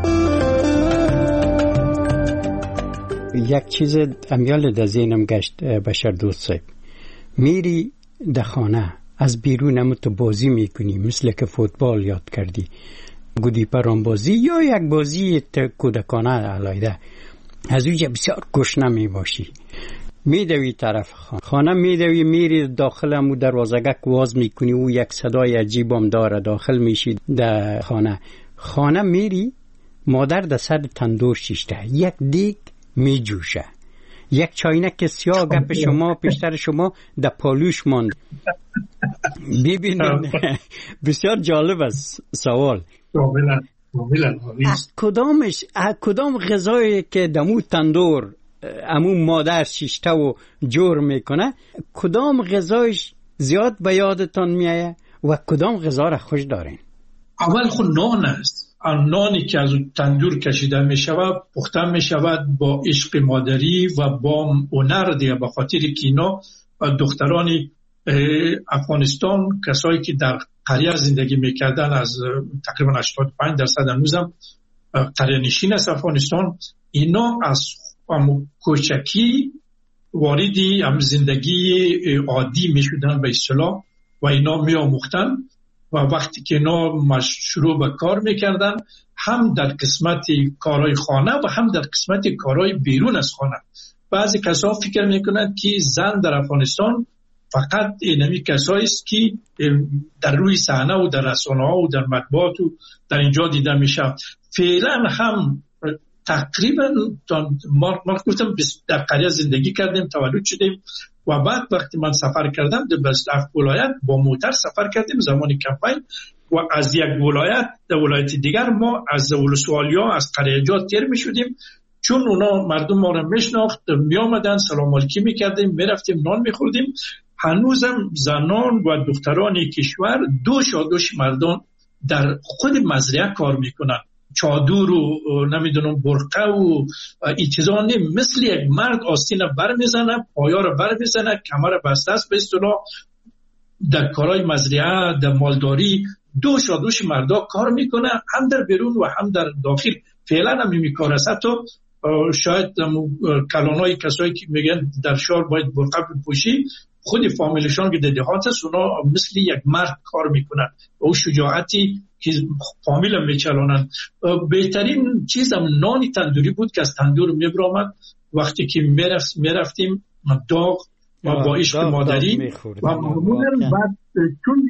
یک چیز امیال در ذهنم گشت بشر دوست صاحب، میری در خانه از بیرون هم تو بازی میکنی، مثل که فوتبال یاد کردی، گودی پران بازی یا یک بازی کودکانه علایده، از اونجا بسیار گشنه می باشی، میدوی طرف خانه خانه میدوی میری داخل همو دروازگک واز میکنی و یک صدای عجیبم داره، داخل میشی در خانه خانه میری مادر در سر تندور شیشته یک دیگ میجوشه، یک چاینک سیاه گپ شما پیشتر شما در پالوش ماند. ببینید بسیار جالب است سوال. از کدامش از کدام غذایی که دمو تندور امو مادر شیشته و جور میکنه کدام غذایش زیاد به یادتان میایه و کدام غذا را خوش دارین؟ اول خود نان است. نانی که از تندور کشیده می شود پخته می شود با عشق مادری و با هنر دیگه، به خاطر که اینا دختران افغانستان کسایی که در قریه زندگی میکردن از تقریبا هشتاد و پنج درصد هنوزم قریه نشین است افغانستان، اینا از کوچکی واردی هم زندگی عادی میشدن به اصطلاح و اینا می آموختن و وقتی که اینا شروع به کار میکردن هم در قسمت کارهای خانه و هم در قسمت کارهای بیرون از خانه. بعضی کسا فکر میکنند که زن در افغانستان فقط اینمی کسایی است که در روی صحنه و در رسانه ها و در مطبوعات و در اینجا دیده میشه. فعلا هم تقریبا ما ما گفتم در قریه زندگی کردیم، تولد شدیم و بعد وقتی من سفر کردم در بستف ولایت با موتر سفر کردیم زمان کمپین و از یک ولایت در ولایت دیگر ما از ولسوالیا از قریه‌جات تیر می شدیم، چون اونا مردم ما را میشناخت می آمدن سلام علیکی می کردیم، می رفتیم نان می خوردیم. هنوزم زنان و دختران کشور دوش و دوش مردان در خود مزرعه کار میکنن، چادر و نمیدونم برقه و این چیزا نیم، مثل یک مرد آستین بر میزنه، پایا را بر میزنه، کمر بسته است به اصطلاح در کارهای مزرعه در مالداری دوش و دوش مردا کار میکنه، هم در بیرون و هم در داخل. فعلا هم می کار است. حتی شاید کلانای کسایی که میگن در شهر باید برقه بپوشی، خود فامیلشان که در دهات است اونا مثل یک مرد کار میکنن و او شجاعتی که فامیل میچلانن. بهترین چیزم نانی تندوری بود که از تندور میبرامد وقتی که میرفت میرفتیم داغ و با عشق مادری و معمولا بعد چون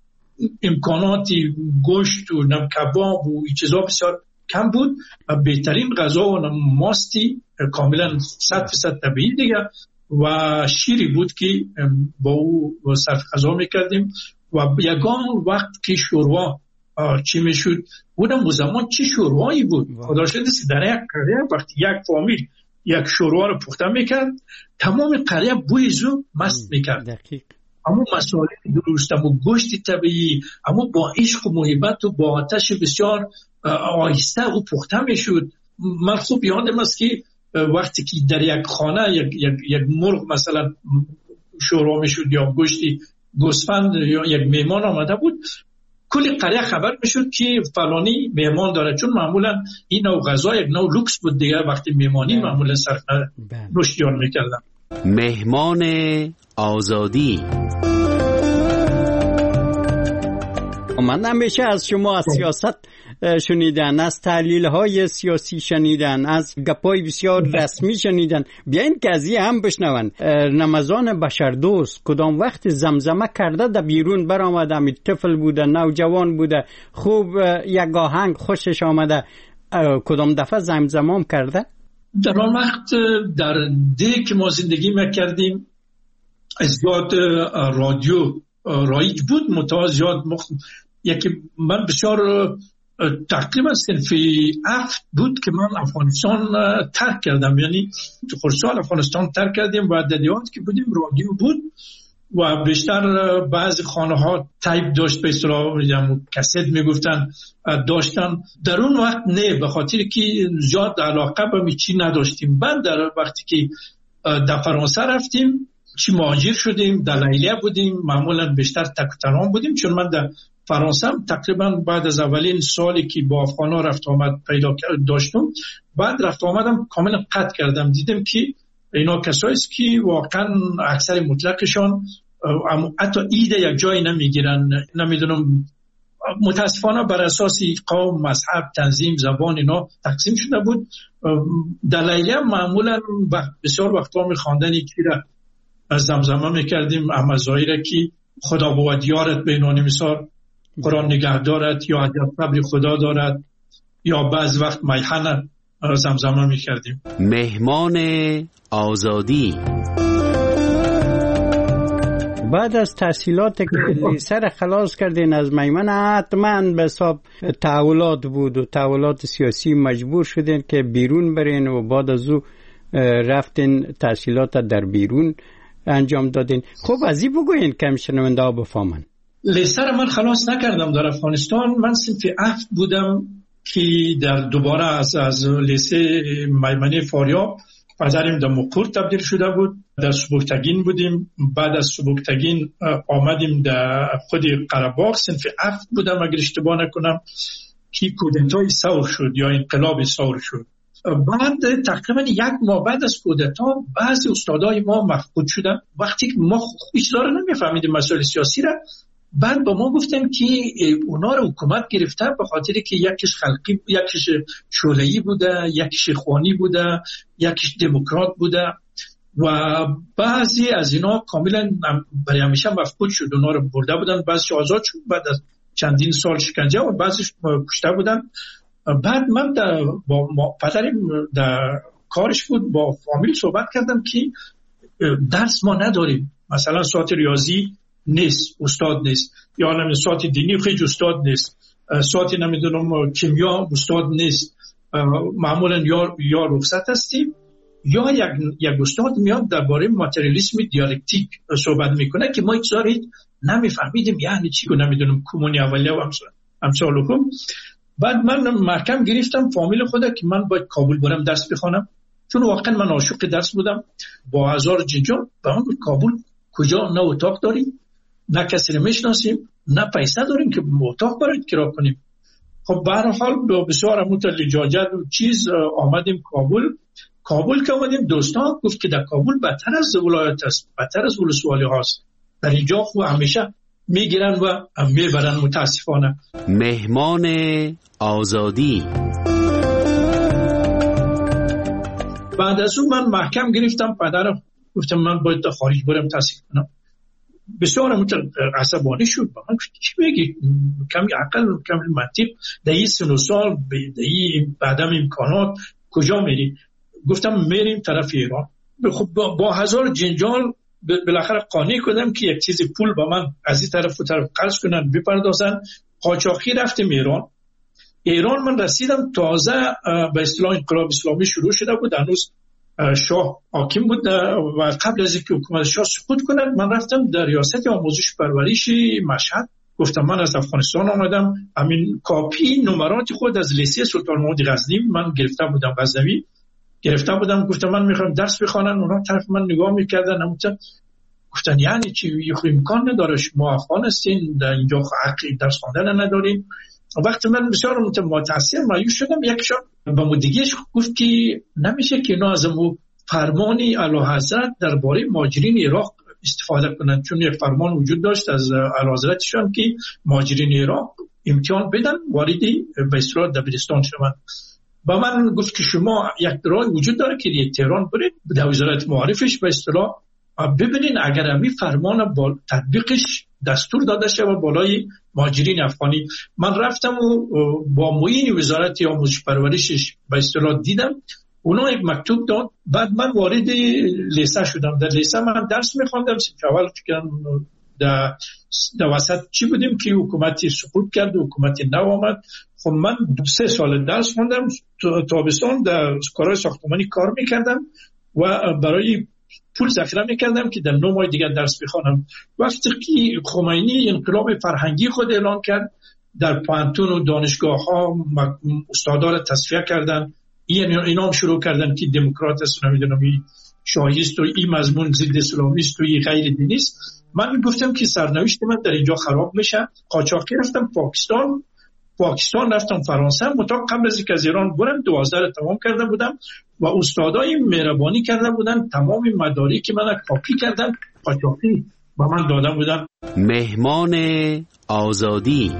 امکاناتی گوشت و نم کباب و این چیزا بسیار کم بود، بهترین غذا و ماستی کاملا صد فیصد طبیعی دیگه و شیری بود که با او صرف غذا میکردیم و یگان وقت که شوروا چی میشد بودم و زمان چی شوروایی بود خدا شده است در یک قریه وقتی یک فامیل یک شوروا رو پخته میکرد تمام قریه بوی زو مست میکرد. دقیق. اما مسائل درست، اما گوشت طبیعی، اما با عشق و محبت و با آتش بسیار آهسته و پخته میشد. من خوب یادم است که وقتی که در یک خانه یک, یک, یک مرغ مثلا شوروا میشد یا گوشتی گوسفند یا یک میمان آمده بود، کل قریه خبر میشد که فلانی میمان داره، چون معمولا این نوع غذا یک نوع لوکس بود دیگه. وقتی میمانی معمولا صرف رشدیان میکردن. مهمان آزادی. من همیشه از شما از سیاست شنیدن، از تحلیل های سیاسی شنیدن، از گپای بسیار رسمی شنیدن. بیاین که از این هم بشنون. رمضان بشردوست کدام وقت زمزمه کرده در بیرون برآمده، می طفل بوده نوجوان بوده خوب یک آهنگ خوشش آمده، کدام دفعه زمزمه کرده؟ در آن وقت در ده که ما زندگی میکردیم زیاد رادیو رایج بود، متواز زیاد مخ... یکی من بسیار تقریبا صنفی افت بود که من افغانستان ترک کردم، یعنی تو خرسال افغانستان ترک کردیم و در دیوات که بودیم رادیو بود و بیشتر بعضی خانه ها تایپ داشت، به اصطلاح کست میگفتن داشتن. در اون وقت نه، به خاطر که زیاد علاقه به چی نداشتیم. بعد در وقتی که در فرانسه رفتیم چی مهاجر شدیم، در لیلیه بودیم، معمولا بیشتر تک و تنها بودیم، چون من در فرانسه تقریبا بعد از اولین سالی که با افغانا رفت آمد پیدا داشتم، بعد رفت آمدم کاملا قطع کردم. دیدم که اینا کسایی است که واقعا اکثر مطلقشان حتی ایده یک جایی نمیگیرن. نمیدونم، متاسفانه بر اساس قوم، مذهب، تنظیم، زبان اینا تقسیم شده بود. در لیلیه معمولا بسیار وقتا میخواندن کی را از زمزمه میکردیم، احمد ظاهر که خدا بود یارت بینانی مثال، قرآن نگه دارد، یا عجب صبر خدا دارد، یا بعض وقت میخانه زمزمه میکردیم. مهمان آزادی. بعد از تحصیلات که لیسه را خلاص کردین از میمن، حتما به حساب تحولات بود و تحولات سیاسی مجبور شدین که بیرون برین و بعد از او رفتین تحصیلات در بیرون انجام دادین. خب از این بگوین که شنونده ها بفهمن. لیسه را من خلاص نکردم در افغانستان. من صنف هفت بودم که در دوباره از از لیسه میمنه فاریاب پدرم در مقور تبدیل شده بود. در سبکتگین بودیم. بعد از سبکتگین آمدیم در خود قره‌باغ. صنف هفت بودم اگر اشتباه نکنم که کودتای ثور شد یا انقلاب ثور شد. بعد تقریبا یک ماه بعد از کودتا بعضی استادای ما مفقود شدن. وقتی ما هیچ داره نمیفهمیدیم مسائل سیاسی را، بعد با ما گفتن که اونا رو حکومت گرفته به خاطر که یکیش خلقی، یکیش شوله‌ای بوده، یکیش اخوانی بوده، یکیش دموکرات بوده و بعضی از اینا کاملا برای همیشه مفقود شد. اونا رو برده بودن، بعضیش آزاد شد بعد از چندین سال شکنجه و بعضیش کشته بودن. بعد من در با پدرم در کارش بود، با فامیل صحبت کردم که درس ما نداریم، مثلا ساعت ریاضی نیست، استاد نیست، یا نمیدونم ساعت دینی خیلی استاد نیست، ساعت نمیدونم کیمیا استاد نیست، معمولا یا یا رخصت هستیم یا یک یک استاد میاد درباره ماتریالیسم دیالکتیک صحبت میکنه که ما هیچ چیزی نمیفهمیدیم یعنی چی، که نمیدونم کمونی اولیه و امثالکم. بعد من محکم گرفتم فامیل خدا که من باید کابل برم درس بخونم، چون واقعا من عاشق درس بودم. با هزار جنجال به اون کابل کجا نه اتاق داریم، نه کسی رو میشناسیم، نه پیسه داریم که اتاق برای کرا کنیم. خب به هر حال بسیار اموت لجاجت و چیز آمدیم کابل. کابل که آمدیم دوستان گفت که در کابل بدتر از ولایت است، بدتر از ولسوالی هاست. در اینجا خب همیشه میگیرن و میبرن متاسفانه. مهمان آزادی. بعد از اون من محکم گرفتم پدرم، گفتم من باید تا خارج برم تحصیل کنم. بسیار عصبانی شد. من چی میگی؟ کمی عقل و کمی منطق، در این سن و سال در این بعدم امکانات کجا میری؟ گفتم میریم طرف ایران. خب با, با هزار جنجال بالاخره قانع کردم که یک چیز پول با من از این طرف و طرف قرض کنن بپردازن. قاچاقی رفتیم ایران. ایران من رسیدم تازه به اصطلاح انقلاب اسلامی شروع شده بود، هنوز شاه حاکم بود و قبل از اینکه حکومت شاه سقوط کنه من رفتم در ریاست آموزش پرورش مشهد. گفتم من از افغانستان آمدم، همین کاپی نمرات خود از لیسه سلطان محمود غزنی من گرفته بودم، غزنوی گرفته بودم. گفتم من میخوام درس بخونم. اونا طرف من نگاه میکردن، همونطور گفتن یعنی چی؟ یه امکان نداره، شما افغان هستین در اینجا حق درس خواندن ندارین. وقتی من بسیار متأثر مایوس شدم، یکشون با مدیگیش گفت که نمیشه که اینا از مو فرمانی اعلیحضرت درباره مهاجرین عراق استفاده کنند، چون یک فرمان وجود داشت از اعلیحضرتشون که مهاجرین عراق امتحان بدن وارد به اصطلاح دبیرستان شوند. با من گفت که شما یک راه وجود داره که یک تهران برید در وزارت معارفش به اصطلاح ببینین اگر همین فرمان با تطبیقش دستور داده شده بالای مهاجرین افغانی. من رفتم و با معین وزارت آموزش پرورشش به اصطلاح دیدم، اونا یک مکتوب داد. بعد من وارد لیسه شدم. در لیسه من درس میخواندم. اول فکرم در در وسط چی بودیم که حکومتی سقوط کرد و حکومتی نو آمد. خب من دو سه سال درس خوندم. تابستان در کارهای ساختمانی کار میکردم و برای پول ذخیره میکردم که در نه ماه دیگر درس بخوانم. وقتی که خمینی انقلاب فرهنگی خود اعلان کرد، در پانتون و دانشگاه ها استادا را تصفیه کردن، این اینا هم شروع کردن که دموکرات است، نمیدونم شاهیست و این مضمون ضد اسلامیست و این غیر دینی است. من گفتم که سرنوشت من در اینجا خراب میشه. قاچاقی رفتم پاکستان، پاکستان رفتم فرانسه. متا قبل از اینکه از ایران برم دوازده را تمام کرده بودم و استادای مهربانی کرده بودن، تمام مدارک که من کاپی کردن قاچاقی با من دادن بودن. مهمان آزادی.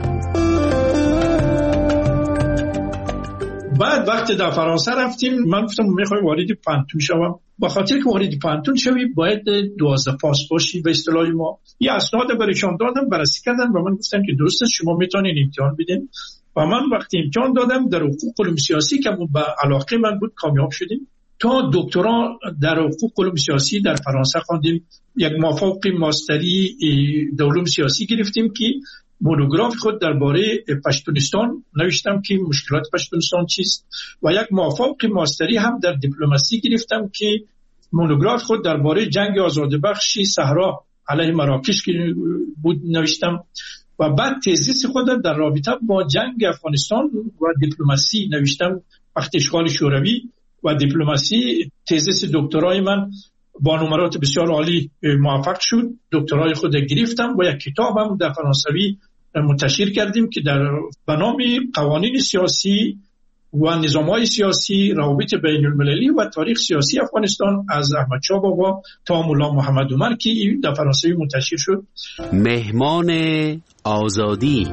بعد وقتی در فرانسه رفتیم، من گفتم میخوایم وارد پانتون شوم. با خاطر که وارد پانتون شوی باید دوازده پاس باشی به اصطلاح ما. یه اسناد برایشان دادم، بررسی کردن و من گفتم که درسته شما میتونین امتحان بدین. و من وقتی امتحان دادم در حقوق علوم سیاسی که به علاقه من بود کامیاب شدیم. تا دکترا در حقوق علوم سیاسی در فرانسه خواندیم. یک مافوق ماستری در علوم سیاسی گرفتیم که مونوگراف خود درباره پشتونستان نوشتم که مشکلات پشتونستان چیست، و یک مافوق ماستری هم در دیپلماسی گرفتم که مونوگراف خود درباره جنگ آزادبخشی صحرا علیه مراکش بود نوشتم، و بعد تزیس خود در رابطه با جنگ افغانستان و دیپلماسی نوشتم. وقتی اشغال شوروی و دیپلماسی تزیس دکترای من با نمرات بسیار عالی موفق شد. دکترای خود گرفتم و یک کتاب هم در فرانسوی منتشر کردیم که در بنام قوانین سیاسی و نظام‌های سیاسی، روابط بین المللی و تاریخ سیاسی افغانستان از احمد شاه بابا تا مولا محمد عمر که در فرانسوی منتشر شد. مهمان آزادی.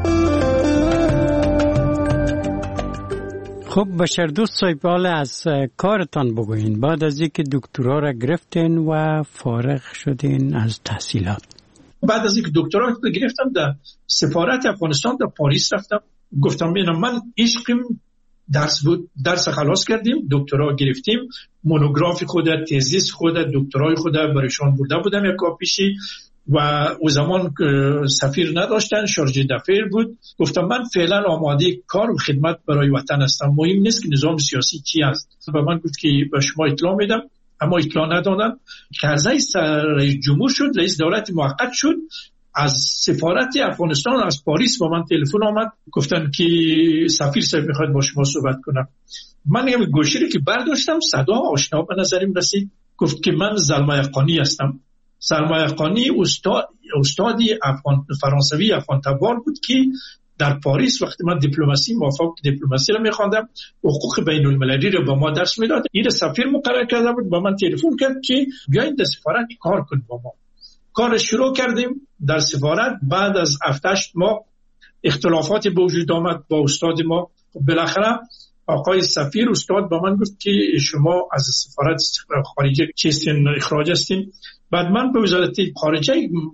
خب بشر دوست صاحب، از کارتان بگوین. بعد از اینکه دکترا را گرفتین و فارغ شدین از تحصیلات، بعد از اینکه دکترا را گرفتم در سفارت افغانستان در پاریس رفتم. گفتم ببینم من عشقم درس بود، درس خلاص کردیم، دکترا گرفتیم، مونوگراف خود، تزیس خود، دکترای خود برایشان برده بودم یک کاپیشی، و او زمان سفیر نداشتن، شارژه دفیر بود. گفتم من فعلا آماده کار و خدمت برای وطن هستم، مهم نیست که نظام سیاسی چی است. و من گفت که به شما اطلاع میدم، اما اطلاع ندادن. کرزی رئیس جمهور شد، رئیس دولت موقت شد. از سفارت افغانستان از پاریس با من تلفن آمد، گفتن که سفیر صاحب میخواد با شما صحبت کنم. من یه گوشی که برداشتم، صدا آشنا به نظرم رسید. گفت که من زلمه یقانی هستم. زلمه یقانی استاد استادی افغان فرانسوی افغان تبار بود که در پاریس وقتی من دیپلماسی موافق دیپلماسی رو میخواندم، حقوق بین المللی رو با ما درس میداد. این سفیر مقرر کرده بود، با من تلفن کرد که بیاین در سفارت کار کنید با ما. کار شروع کردیم در سفارت. بعد از هفت هشت ماه اختلافات به وجود آمد با استاد ما. بالاخره آقای سفیر استاد با من گفت که شما از سفارت خارجه چیستین، اخراج هستین. بعد من به وزارت خارجه،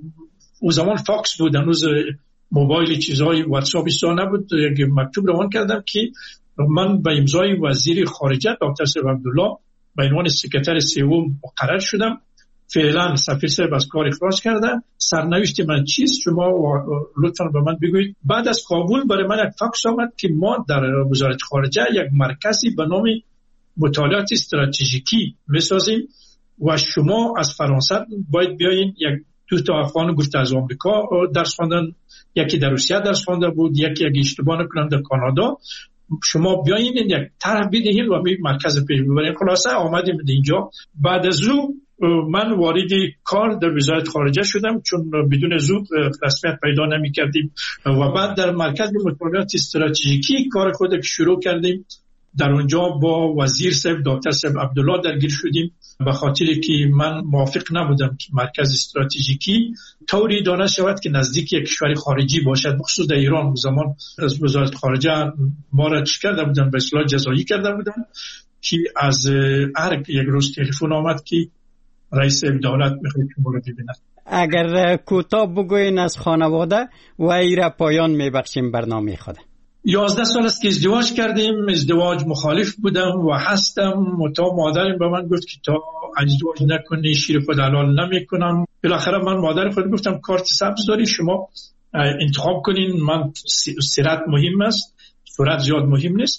او زمان فاکس بود، هنوز موبایل چیزای واتساپ ایسا نبود، یک مکتوب روان کردم که من به امضای وزیر خارجه دکتر صاحب عبدالله به عنوان سکرتر سوم مقرر شدم. فعلا سفیر صاحب از کار اخراج کردن. سرنوشت من چیست شما لطفاً به من بگویید. بعد از کابل برای من یک فاکس آمد که ما در وزارت خارجه یک مرکزی به نام مطالعات استراتژیکی میسازیم و شما از فرانسه باید بیاین. یک دو تا افغان گفت از آمریکا درس خواندن، یکی در روسیه درس خوانده بود، یکی اگه اشتباه نکنم در کانادا. شما بیاین یک طرح بدهید و می مرکز پیش ببرین. خلاصه آمدیم اینجا. بعد از او من وارد کار در وزارت خارجه شدم، چون بدون زود رسمیت پیدا نمی کردیم و بعد در مرکز مطالعات استراتژیکی کار خود شروع کردیم. در اونجا با وزیر صاحب دکتر صاحب عبدالله درگیر شدیم، به خاطر که من موافق نبودم که مرکز استراتژیکی طوری دانه شود که نزدیک یک کشور خارجی باشد، بخصوص در ایران. زمان از وزارت خارجه ما را چی کرده بودن، به اصطلاح جزایی کرده بودن که از ارگ یک روز تلفن آمد که رئیس دولت میخواد که ما رو ببیند. اگر کوتاه بگوین از خانواده و ایره پایان میبخشیم برنامه خود. یازده سال است که ازدواج کردیم. ازدواج مخالف بودم و هستم. تا مادرم به من گفت که تا ازدواج نکنی شیر خود حلال نمیکنم. بالاخره من مادر خود گفتم کارت سبز داری، شما انتخاب کنین. من سیرت مهم است، صورت زیاد مهم نیست.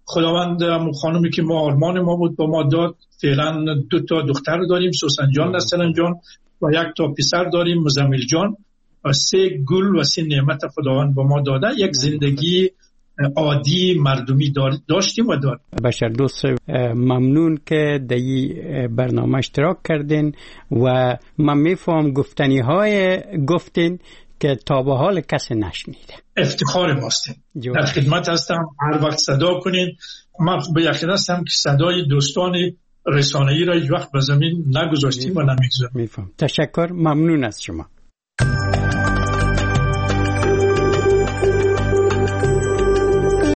خداوند همون خانومی که ما آرمان ما بود با ما داد. فعلا دو تا دختر داریم، سوسن جان، نسرن جان و یک تا پسر داریم، مزمل جان. و سه گل و سه نعمت خداوند با ما داده. یک زندگی عادی مردمی داشتیم و داریم. بشر دوست ممنون که در این برنامه اشتراک کردین و من میفهم گفتنی های گفتین که تا به حال کسی نشنیده. افتخار ماستیم. در خدمت هستم، هر وقت صدا کنین. من به یقین هستم که صدای دوستان رسانه‌ای را هیچ وقت به زمین نگذاشتیم و نمیگذاریم. میفهم. تشکر، ممنون از شما.